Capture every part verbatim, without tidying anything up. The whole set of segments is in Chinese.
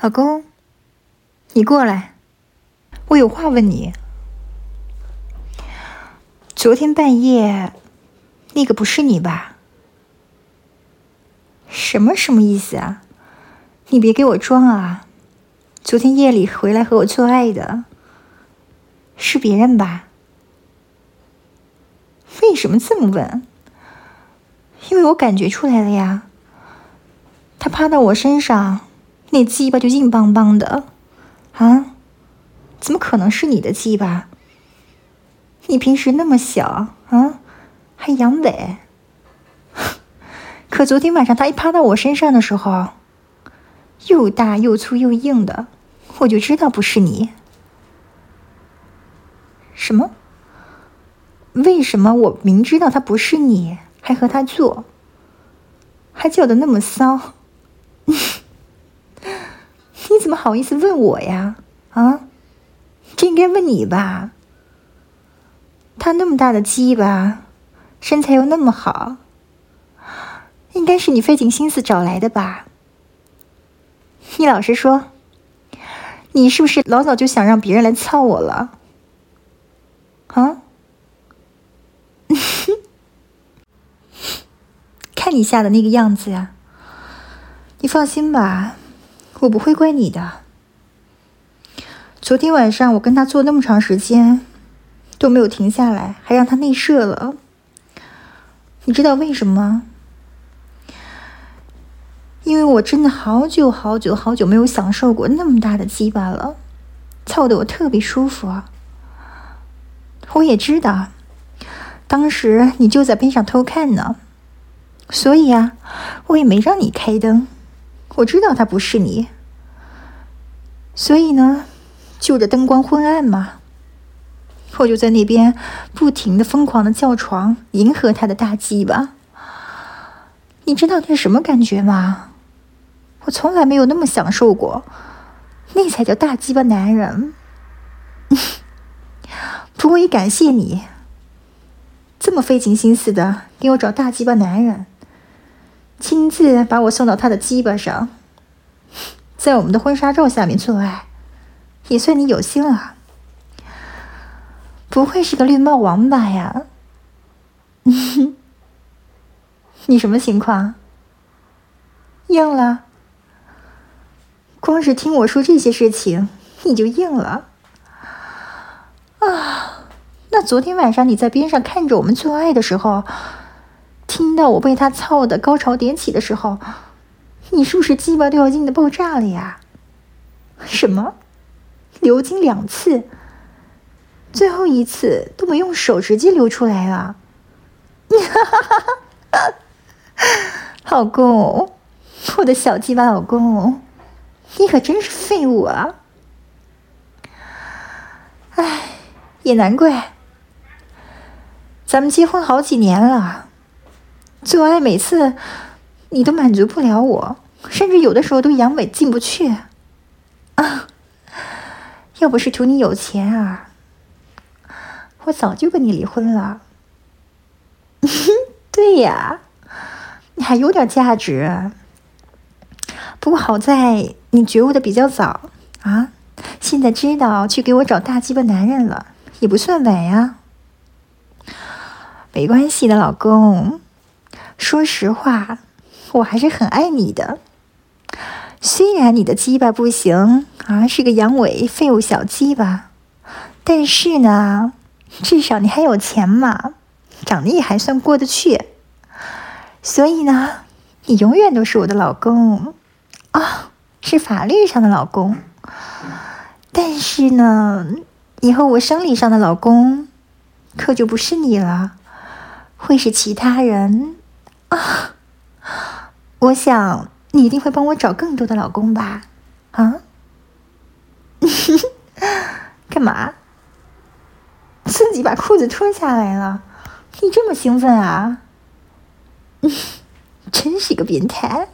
老公，你过来，我有话问你。昨天半夜，那个不是你吧？什么什么意思啊？你别给我装啊！昨天夜里回来和我做爱的，是别人吧？为什么这么问？因为我感觉出来了呀。他趴到我身上，那鸡巴就硬邦邦的，啊？怎么可能是你的鸡巴？你平时那么小啊，还阳痿。可昨天晚上他一趴到我身上的时候，又大又粗又硬的，我就知道不是你。什么？为什么我明知道他不是你，还和他做，还叫得那么骚？你怎么好意思问我呀？啊，这应该问你吧。他那么大的鸡巴，身材又那么好，应该是你费尽心思找来的吧？你老实说，你是不是老早就想让别人来操我了？啊？看你吓的那个样子呀，你放心吧，我不会怪你的。昨天晚上我跟他做那么长时间都没有停下来，还让他内射了。你知道为什么吗？因为我真的好久好久好久没有享受过那么大的鸡巴了，操得我特别舒服啊。我也知道，当时你就在边上偷看呢，所以啊，我也没让你开灯。我知道他不是你，所以呢，就着灯光昏暗嘛，我就在那边不停的疯狂的叫床，迎合他的大鸡巴。你知道那是什么感觉吗？我从来没有那么享受过，那才叫大鸡巴男人。不过也感谢你，这么费尽心思的给我找大鸡巴男人，亲自把我送到他的鸡巴上，在我们的婚纱照下面做爱，也算你有心了。不会是个绿帽王八呀？你什么情况？硬了？光是听我说这些事情，你就硬了？啊，那昨天晚上你在边上看着我们做爱的时候，听到我被他操的高潮点起的时候，你是不是鸡巴都要硬的爆炸了呀？什么？流精两次，最后一次都没用手直接流出来了。老公，我的小鸡巴老公，你可真是废物啊！唉，也难怪，咱们结婚好几年了，做爱每次你都满足不了我，甚至有的时候都阳痿进不去啊！要不是图你有钱啊，我早就跟你离婚了。对呀，你还有点价值。不过好在你觉悟的比较早啊，现在知道去给我找大鸡巴男人了，也不算晚呀。没关系的，老公，说实话，我还是很爱你的。虽然你的鸡巴不行啊，是个阳痿废物小鸡巴，但是呢，至少你还有钱嘛，长得也还算过得去。所以呢，你永远都是我的老公啊，是法律上的老公。但是呢，以后我生理上的老公可就不是你了，会是其他人啊。我想你一定会帮我找更多的老公吧？啊？干嘛？自己把裤子脱下来了？你这么兴奋啊？真是个变态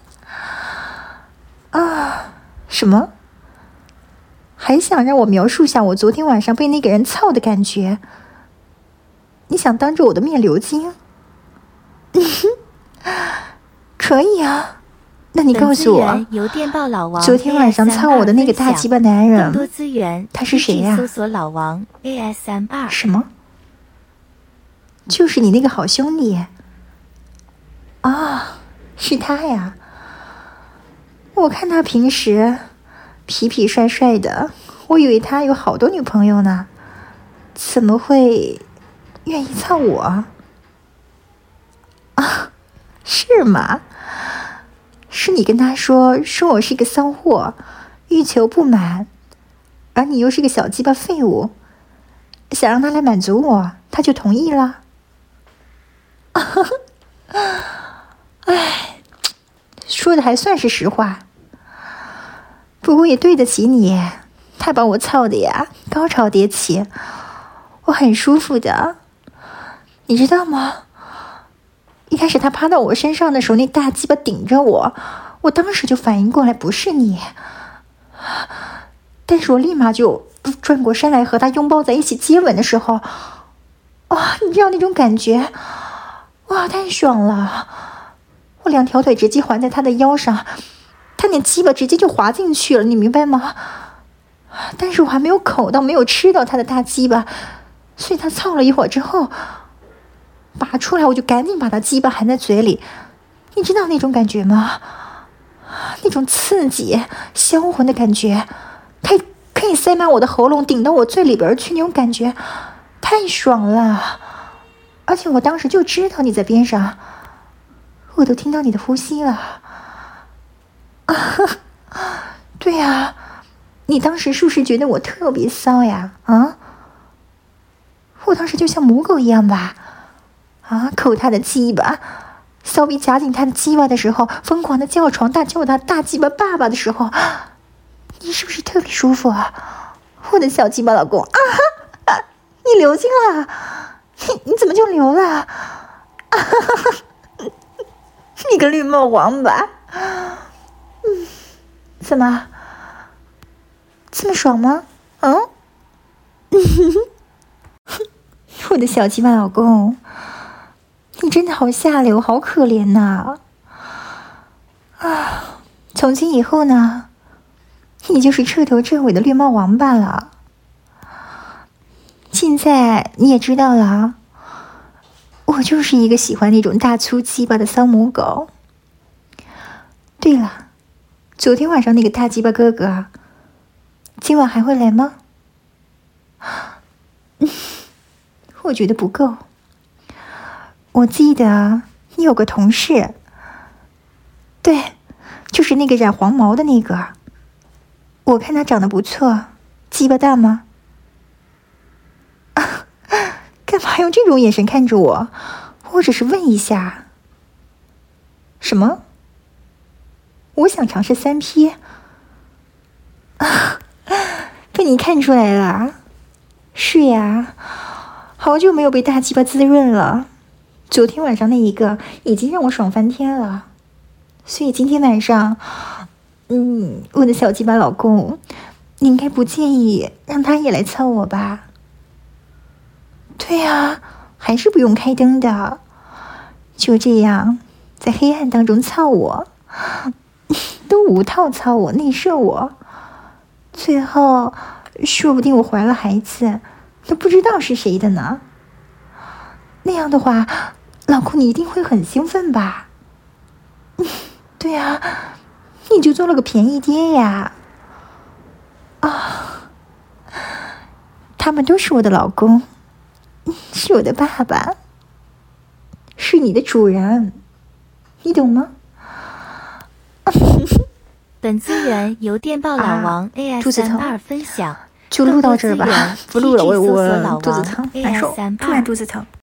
啊！什么？还想让我描述下我昨天晚上被那个人操的感觉？你想当着我的面流精？可以啊， 那你告诉我， 由电报老王昨天晚上操我的那个大鸡巴男人， 更多资源他是谁呀、啊？ 搜索老王 A S M R。 什么？就是你那个好兄弟啊，是他呀！我看他平时痞痞帅帅的，我以为他有好多女朋友呢，怎么会愿意操我啊？是吗？是你跟他说说我是个骚货，欲求不满，而你又是个小鸡巴废物，想让他来满足我，他就同意了。哎，说的还算是实话，不过也对得起你，他把我操的呀高潮迭起，我很舒服的，你知道吗？一开始他趴到我身上的时候，那大鸡巴顶着我，我当时就反应过来不是你，但是我立马就转过身来和他拥抱在一起接吻的时候，哇，你知道那种感觉，哇，太爽了！我两条腿直接环在他的腰上，他那鸡巴直接就滑进去了，你明白吗？但是我还没有口到，没有吃到他的大鸡巴，所以他操了一会儿之后拔出来，我就赶紧把他鸡巴含在嘴里，你知道那种感觉吗？那种刺激销魂的感觉，可以可以塞满我的喉咙，顶到我最里边去，那种感觉太爽了。而且我当时就知道你在边上，我都听到你的呼吸了。啊，对呀，你当时是不是觉得我特别骚呀？啊，我当时就像母狗一样吧？啊，抠他的鸡巴，骚逼夹紧他的鸡巴的时候，疯狂的叫床大叫他大鸡巴爸爸的时候，你是不是特别舒服啊？我的小鸡巴老公啊，啊你流精了，你你怎么就流了？啊，你个绿帽王八！嗯，怎么这么爽吗？嗯，我的小鸡巴老公。你真的好下流，好可怜呐！啊，从今以后呢，你就是彻头彻尾的绿帽王八了。现在你也知道了，我就是一个喜欢那种大粗鸡巴的骚母狗。对了，昨天晚上那个大鸡巴哥哥，今晚还会来吗？我觉得不够。我记得你有个同事，对，就是那个染黄毛的那个，我看他长得不错，鸡巴大吗？啊，干嘛用这种眼神看着我？我只是问一下。什么？我想尝试三 P。啊，被你看出来了。是呀，好久没有被大鸡巴滋润了。昨天晚上那一个已经让我爽翻天了，所以今天晚上，嗯，我的小鸡巴老公，你应该不介意让他也来操我吧？对呀，还是不用开灯的，就这样在黑暗当中操我，都无套操我，内射我，最后说不定我怀了孩子，都不知道是谁的呢。那样的话，老公你一定会很兴奋吧？对呀，你就做了个便宜爹呀！啊，他们都是我的老公，是我的爸爸，是你的主人，你懂吗？ 本资源由电报老王 A S M R 分享， 就录到这儿吧，不录了，我我肚子疼，难受，突然肚子疼。